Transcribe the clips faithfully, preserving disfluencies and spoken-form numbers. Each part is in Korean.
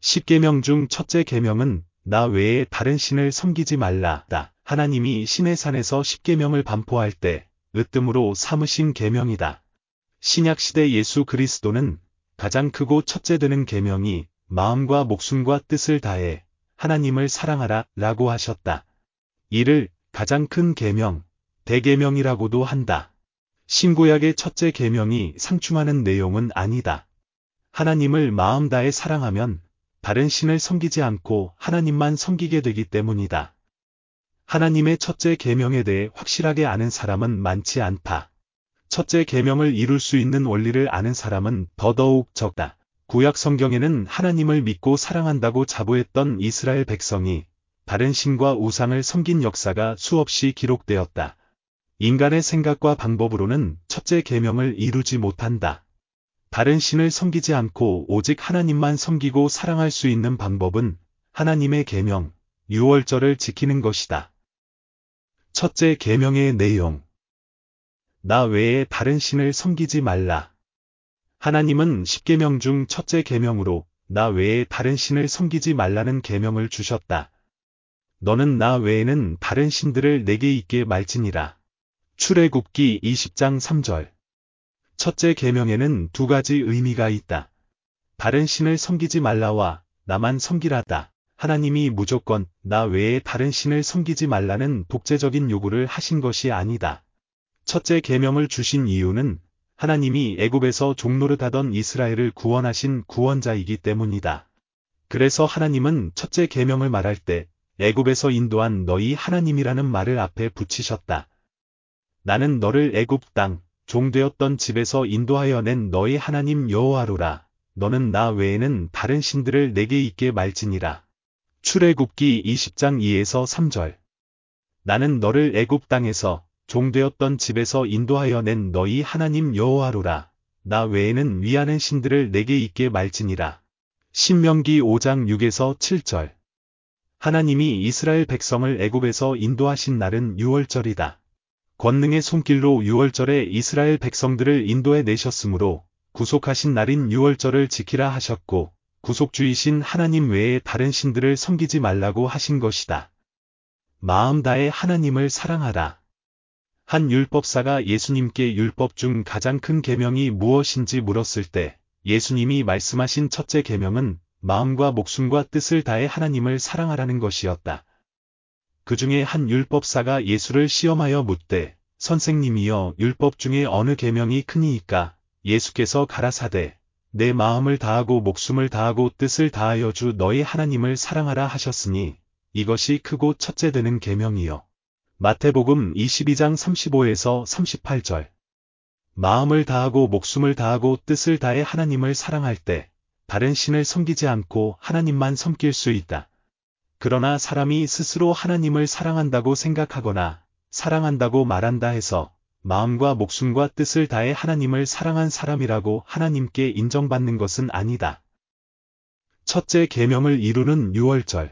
십계명 중 첫째 계명은 나 외에 다른 신을 섬기지 말라다. 하나님이 시내산에서 십계명을 반포할 때 으뜸으로 삼으신 계명이다. 신약시대 예수 그리스도는 가장 크고 첫째 되는 계명이 마음과 목숨과 뜻을 다해 하나님을 사랑하라 라고 하셨다. 이를 가장 큰 계명, 대계명이라고도 한다. 신구약의 첫째 계명이 상충하는 내용은 아니다. 하나님을 마음 다해 사랑하면 다른 신을 섬기지 않고 하나님만 섬기게 되기 때문이다. 하나님의 첫째 계명에 대해 확실하게 아는 사람은 많지 않다. 첫째 계명을 이룰 수 있는 원리를 아는 사람은 더더욱 적다. 구약 성경에는 하나님을 믿고 사랑한다고 자부했던 이스라엘 백성이 다른 신과 우상을 섬긴 역사가 수없이 기록되었다. 인간의 생각과 방법으로는 첫째 계명을 이루지 못한다. 다른 신을 섬기지 않고 오직 하나님만 섬기고 사랑할 수 있는 방법은 하나님의 계명, 유월절을 지키는 것이다. 첫째 계명의 내용. 나 외에 다른 신을 섬기지 말라. 하나님은 십계명 중 첫째 계명으로 나 외에 다른 신을 섬기지 말라는 계명을 주셨다. 너는 나 외에는 다른 신들을 내게 있게 말지니라. 출애굽기 이십 장 삼 절. 첫째 계명에는 두 가지 의미가 있다. 다른 신을 섬기지 말라와 나만 섬기라다. 하나님이 무조건 나 외에 다른 신을 섬기지 말라는 독재적인 요구를 하신 것이 아니다. 첫째 계명을 주신 이유는 하나님이 애굽에서 종노릇하던 이스라엘을 구원하신 구원자이기 때문이다. 그래서 하나님은 첫째 계명을 말할 때 애굽에서 인도한 너희 하나님이라는 말을 앞에 붙이셨다. 나는 너를 애굽 땅, 종되었던 집에서 인도하여 낸 너희 하나님 여호와로라. 너는 나 외에는 다른 신들을 내게 있게 말지니라. 출애굽기 이십 장 이에서 삼 절. 나는 너를 애굽 땅에서 종되었던 집에서 인도하여 낸 너희 하나님 여호와로라. 나 외에는 위하는 신들을 내게 있게 말지니라. 신명기 오 장 육에서 칠 절. 하나님이 이스라엘 백성을 애굽에서 인도하신 날은 유월절이다. 권능의 손길로 유월절에 이스라엘 백성들을 인도해 내셨으므로 구속하신 날인 유월절을 지키라 하셨고 구속주이신 하나님 외에 다른 신들을 섬기지 말라고 하신 것이다. 마음 다해 하나님을 사랑하라. 한 율법사가 예수님께 율법 중 가장 큰 계명이 무엇인지 물었을 때 예수님이 말씀하신 첫째 계명은 마음과 목숨과 뜻을 다해 하나님을 사랑하라는 것이었다. 그 중에 한 율법사가 예수를 시험하여 묻되 선생님이여 율법 중에 어느 계명이 크니이까? 예수께서 가라사대 내 마음을 다하고 목숨을 다하고 뜻을 다하여 주 너희 하나님을 사랑하라 하셨으니 이것이 크고 첫째 되는 계명이요. 마태복음 이십이 장 삼십오에서 삼십팔 절. 마음을 다하고 목숨을 다하고 뜻을 다해 하나님을 사랑할 때 다른 신을 섬기지 않고 하나님만 섬길 수 있다. 그러나 사람이 스스로 하나님을 사랑한다고 생각하거나 사랑한다고 말한다 해서 마음과 목숨과 뜻을 다해 하나님을 사랑한 사람이라고 하나님께 인정받는 것은 아니다. 첫째 계명을 이루는 유월절.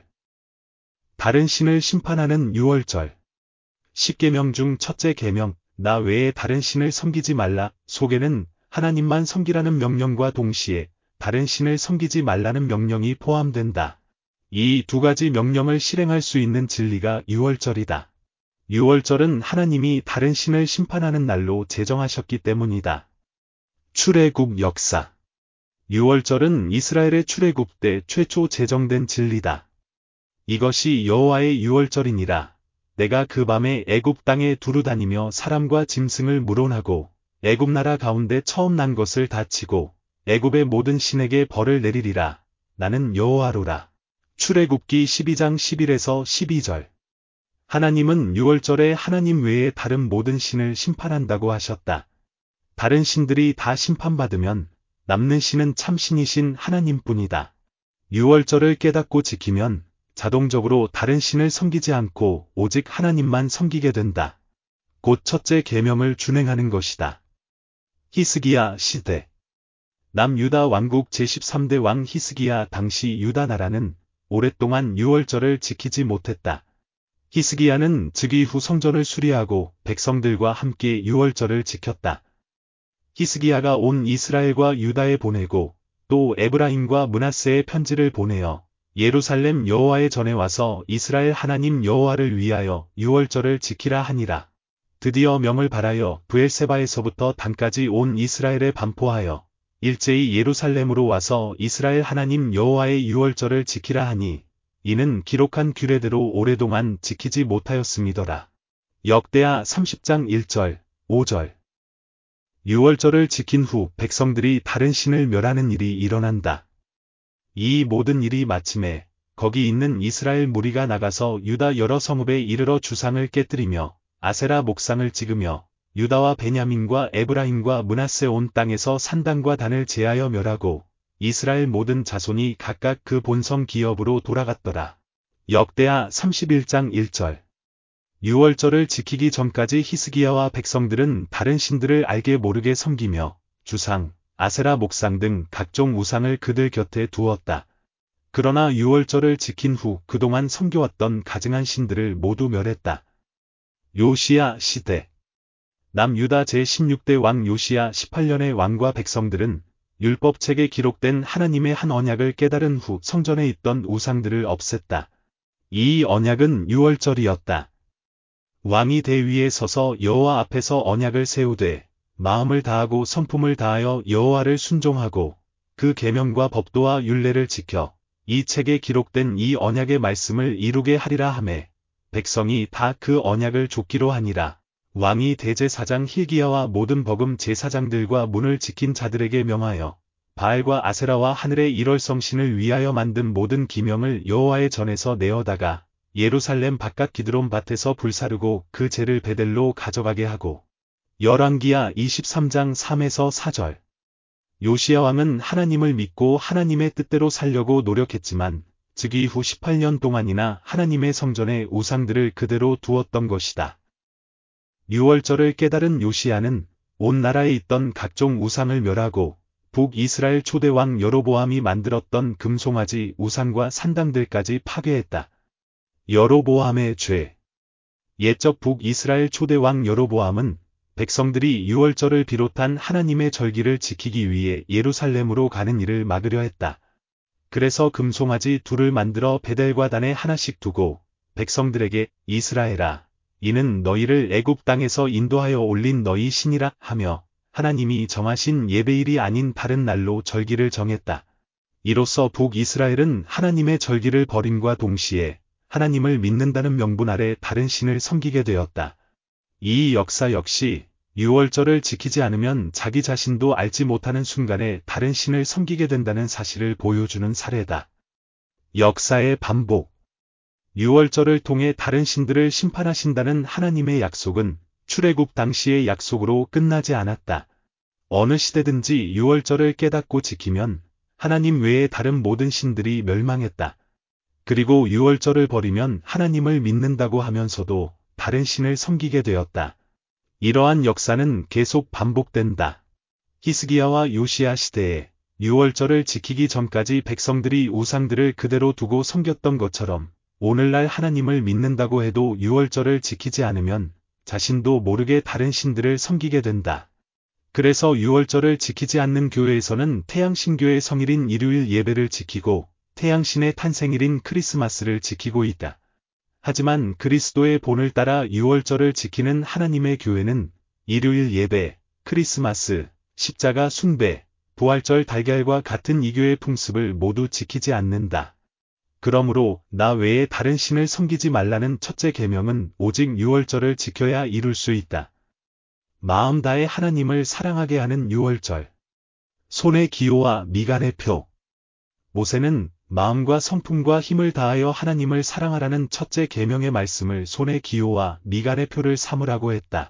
다른 신을 심판하는 유월절. 십계명 중 첫째 계명, 나 외에 다른 신을 섬기지 말라 속에는 하나님만 섬기라는 명령과 동시에 다른 신을 섬기지 말라는 명령이 포함된다. 이 두 가지 명령을 실행할 수 있는 진리가 유월절이다. 유월절은 하나님이 다른 신을 심판하는 날로 제정하셨기 때문이다. 출애굽 역사. 유월절은 이스라엘의 출애굽 때 최초 제정된 진리다. 이것이 여호와의 유월절이니라. 내가 그 밤에 애굽 땅에 두루다니며 사람과 짐승을 물어나고 애굽 나라 가운데 처음 난 것을 다 치고 애굽의 모든 신에게 벌을 내리리라. 나는 여호와로라. 출애굽기 십이 장 십일에서 십이 절. 하나님은 유월절에 하나님 외에 다른 모든 신을 심판한다고 하셨다. 다른 신들이 다 심판받으면 남는 신은 참신이신 하나님뿐이다. 유월절을 깨닫고 지키면 자동적으로 다른 신을 섬기지 않고 오직 하나님만 섬기게 된다. 곧 첫째 계명을 준행하는 것이다. 히스기야 시대. 남유다 왕국 제십삼 대 왕 히스기야 당시 유다 나라는 오랫동안 유월절을 지키지 못했다. 히스기야는 즉위 후 성전을 수리하고 백성들과 함께 유월절을 지켰다. 히스기야가 온 이스라엘과 유다에 보내고 또 에브라임과 므낫세의 편지를 보내어 예루살렘 여호와의 전에 와서 이스라엘 하나님 여호와를 위하여 유월절을 지키라 하니라. 드디어 명을 발하여 브엘세바에서부터 단까지 온 이스라엘에 반포하여 일제히 예루살렘으로 와서 이스라엘 하나님 여호와의 유월절을 지키라 하니 이는 기록한 규례대로 오랫동안 지키지 못하였음이더라. 역대하 삼십 장 일 절, 오 절. 유월절을 지킨 후 백성들이 다른 신을 멸하는 일이 일어난다. 이 모든 일이 마침에 거기 있는 이스라엘 무리가 나가서 유다 여러 성읍에 이르러 주상을 깨뜨리며 아세라 목상을 찍으며 유다와 베냐민과 에브라임과 므낫세 온 땅에서 산당과 단을 제하여 멸하고 이스라엘 모든 자손이 각각 그 본성 기업으로 돌아갔더라. 역대하 삼십일 장 일 절. 유월절을 지키기 전까지 히스기야와 백성들은 다른 신들을 알게 모르게 섬기며 주상, 아세라 목상 등 각종 우상을 그들 곁에 두었다. 그러나 유월절을 지킨 후 그동안 섬겨왔던 가증한 신들을 모두 멸했다. 요시야 시대. 남유다 제십육 대 왕 요시야 십팔 년의 왕과 백성들은 율법책에 기록된 하나님의 한 언약을 깨달은 후 성전에 있던 우상들을 없앴다. 이 언약은 유월절이었다. 왕이 대위에 서서 여호와 앞에서 언약을 세우되 마음을 다하고 성품을 다하여 여호와를 순종하고 그 계명과 법도와 율례를 지켜 이 책에 기록된 이 언약의 말씀을 이루게 하리라 하매 백성이 다 그 언약을 좇기로 하니라. 왕이 대제사장 hil기야와 모든 버금 제사장들과 문을 지킨 자들에게 명하여 바알과 아세라와 하늘의 일월성신을 위하여 만든 모든 기명을 여호와의 전에서 내어다가 예루살렘 바깥 기드론 밭에서 불사르고 그 재를 베델로 가져가게 하고. 열왕기하 이십삼 장 삼에서 사 절. 요시야 왕은 하나님을 믿고 하나님의 뜻대로 살려고 노력했지만 즉위 후 십팔 년 동안이나 하나님의 성전에 우상들을 그대로 두었던 것이다. 유월절을 깨달은 요시야는 온 나라에 있던 각종 우상을 멸하고 북이스라엘 초대왕 여로보암이 만들었던 금송아지 우상과 산당들까지 파괴했다. 여로보암의 죄. 옛적 북이스라엘 초대왕 여로보암은 백성들이 유월절을 비롯한 하나님의 절기를 지키기 위해 예루살렘으로 가는 일을 막으려 했다. 그래서 금송아지 둘을 만들어 베델과 단에 하나씩 두고 백성들에게 이스라엘아, 이는 너희를 애굽 땅에서 인도하여 올린 너희 신이라 하며 하나님이 정하신 예배일이 아닌 다른 날로 절기를 정했다. 이로써 북이스라엘은 하나님의 절기를 버림과 동시에 하나님을 믿는다는 명분 아래 다른 신을 섬기게 되었다. 이 역사 역시 유월절을 지키지 않으면 자기 자신도 알지 못하는 순간에 다른 신을 섬기게 된다는 사실을 보여주는 사례다. 역사의 반복. 유월절을 통해 다른 신들을 심판하신다는 하나님의 약속은 출애굽 당시의 약속으로 끝나지 않았다. 어느 시대든지 유월절을 깨닫고 지키면 하나님 외에 다른 모든 신들이 멸망했다. 그리고 유월절을 버리면 하나님을 믿는다고 하면서도 다른 신을 섬기게 되었다. 이러한 역사는 계속 반복된다. 히스기야와 요시야 시대에 유월절을 지키기 전까지 백성들이 우상들을 그대로 두고 섬겼던 것처럼 오늘날 하나님을 믿는다고 해도 유월절을 지키지 않으면 자신도 모르게 다른 신들을 섬기게 된다. 그래서 유월절을 지키지 않는 교회에서는 태양신교의 성일인 일요일 예배를 지키고 태양신의 탄생일인 크리스마스를 지키고 있다. 하지만 그리스도의 본을 따라 유월절을 지키는 하나님의 교회는 일요일 예배, 크리스마스, 십자가 숭배, 부활절 달걀과 같은 이교의 풍습을 모두 지키지 않는다. 그러므로 나 외에 다른 신을 섬기지 말라는 첫째 계명은 오직 유월절을 지켜야 이룰 수 있다. 마음 다해 하나님을 사랑하게 하는 유월절. 손의 기호와 미간의 표. 모세는 마음과 성품과 힘을 다하여 하나님을 사랑하라는 첫째 계명의 말씀을 손의 기호와 미간의 표를 삼으라고 했다.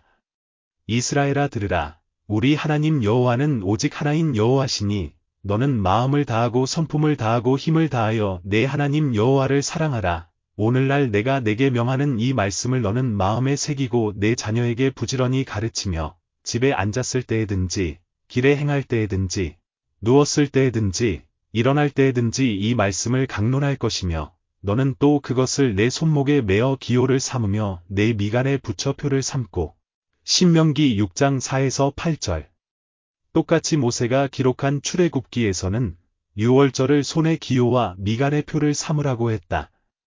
이스라엘아 들으라. 우리 하나님 여호와는 오직 하나인 여호와시니 너는 마음을 다하고 성품을 다하고 힘을 다하여 내 하나님 여호와를 사랑하라. 오늘날 내가 내게 명하는 이 말씀을 너는 마음에 새기고 내 자녀에게 부지런히 가르치며 집에 앉았을 때에든지 길에 행할 때에든지 누웠을 때에든지 일어날 때에든지 이 말씀을 강론할 것이며 너는 또 그것을 내 손목에 매어 기호를 삼으며 내 미간에 붙여 표를 삼고. 신명기 육 장 사에서 팔 절. 똑같이 모세가 기록한 출애굽기에서는 유월절을 손의 기호와 미간의 표를 삼으라고 했다.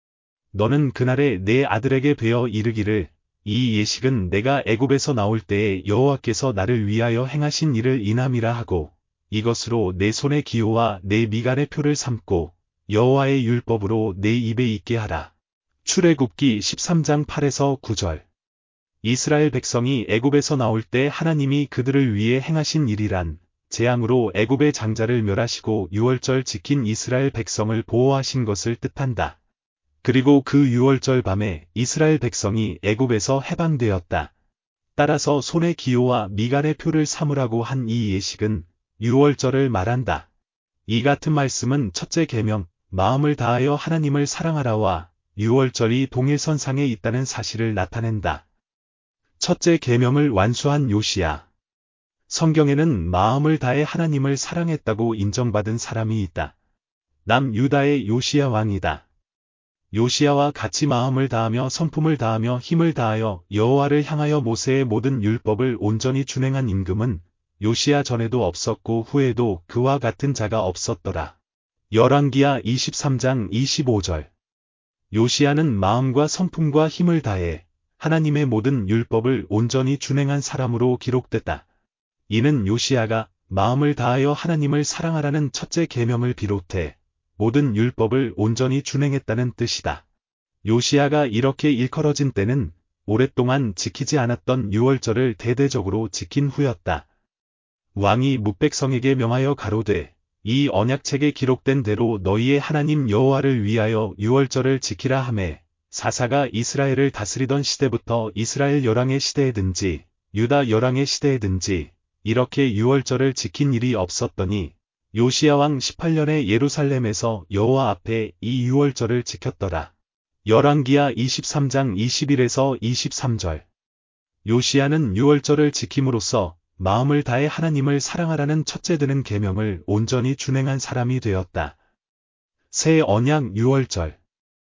너는 그날에 내 아들에게 베어 이르기를 이 예식은 내가 애굽에서 나올 때에 여호와께서 나를 위하여 행하신 일을 인함이라 하고 이것으로 내 손의 기호와 내 미간의 표를 삼고 여호와의 율법으로 내 입에 있게 하라. 출애굽기 십삼 장 팔에서 구 절. 이스라엘 백성이 애굽에서 나올 때 하나님이 그들을 위해 행하신 일이란 재앙으로 애굽의 장자를 멸하시고 유월절 지킨 이스라엘 백성을 보호하신 것을 뜻한다. 그리고 그 유월절 밤에 이스라엘 백성이 애굽에서 해방되었다. 따라서 손의 기호와 미간의 표를 삼으라고 한 이 예식은 유월절을 말한다. 이 같은 말씀은 첫째 계명, 마음을 다하여 하나님을 사랑하라와 유월절이 동일선상에 있다는 사실을 나타낸다. 첫째 계명을 완수한 요시야. 성경에는 마음을 다해 하나님을 사랑했다고 인정받은 사람이 있다. 남유다의 요시야 왕이다. 요시야와 같이 마음을 다하며 성품을 다하며 힘을 다하여 여호와를 향하여 모세의 모든 율법을 온전히 준행한 임금은 요시야 전에도 없었고 후에도 그와 같은 자가 없었더라. 열왕기하 이십삼 장 이십오 절. 요시야는 마음과 성품과 힘을 다해 하나님의 모든 율법을 온전히 준행한 사람으로 기록됐다. 이는 요시야가 마음을 다하여 하나님을 사랑하라는 첫째 계명을 비롯해 모든 율법을 온전히 준행했다는 뜻이다. 요시야가 이렇게 일컬어진 때는 오랫동안 지키지 않았던 유월절을 대대적으로 지킨 후였다. 왕이 뭇백성에게 명하여 가로되 이 언약책에 기록된 대로 너희의 하나님 여호와를 위하여 유월절을 지키라 하매 사사가 이스라엘을 다스리던 시대부터 이스라엘 열왕의 시대에든지 유다 열왕의 시대에든지 이렇게 유월절을 지킨 일이 없었더니 요시야 왕 십팔 년에 예루살렘에서 여호와 앞에 이 유월절을 지켰더라. 열왕기하 이십삼 장 이십일에서 이십삼 절. 요시야는 유월절을 지킴으로써 마음을 다해 하나님을 사랑하라는 첫째 드는 계명을 온전히 준행한 사람이 되었다. 새 언약 유월절.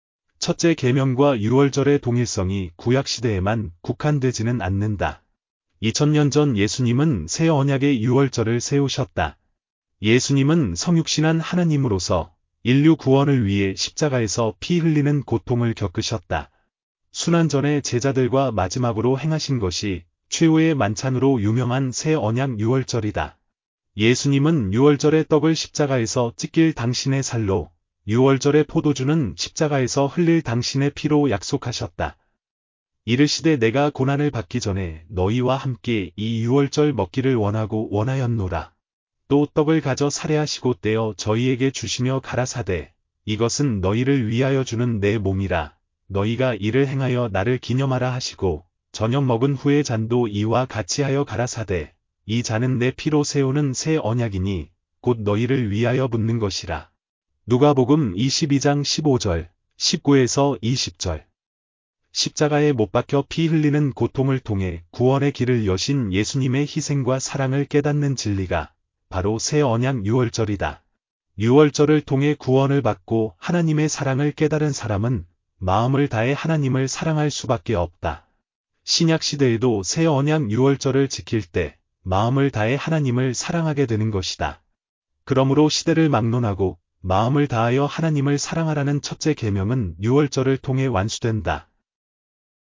첫째 계명과 유월절의 동일성이 구약시대에만 국한되지는 않는다. 이천 년 전 예수님은 새 언약의 유월절을 세우셨다. 예수님은 성육신한 하나님으로서 인류 구원을 위해 십자가에서 피 흘리는 고통을 겪으셨다. 순환전의 제자들과 마지막으로 행하신 것이 최후의 만찬으로 유명한 새 언약 유월절이다. 예수님은 유월절의 떡을 십자가에서 찢길 당신의 살로, 유월절의 포도주는 십자가에서 흘릴 당신의 피로 약속하셨다. 이르시되 내가 고난을 받기 전에 너희와 함께 이 유월절 먹기를 원하고 원하였노라. 또 떡을 가져 살해하시고 떼어 저희에게 주시며 가라사대 이것은 너희를 위하여 주는 내 몸이라. 너희가 이를 행하여 나를 기념하라 하시고 저녁 먹은 후에 잔도 이와 같이 하여 가라사대 이 잔은 내 피로 세우는 새 언약이니 곧 너희를 위하여 붓는 것이라. 누가복음 이십이 장 십오 절, 십구에서 이십 절. 십자가에 못 박혀 피 흘리는 고통을 통해 구원의 길을 여신 예수님의 희생과 사랑을 깨닫는 진리가 바로 새 언약 유월절이다. 유월절을 통해 구원을 받고 하나님의 사랑을 깨달은 사람은 마음을 다해 하나님을 사랑할 수밖에 없다. 신약 시대에도 새 언약 유월절을 지킬 때 마음을 다해 하나님을 사랑하게 되는 것이다. 그러므로 시대를 막론하고 마음을 다하여 하나님을 사랑하라는 첫째 계명은 유월절을 통해 완수된다.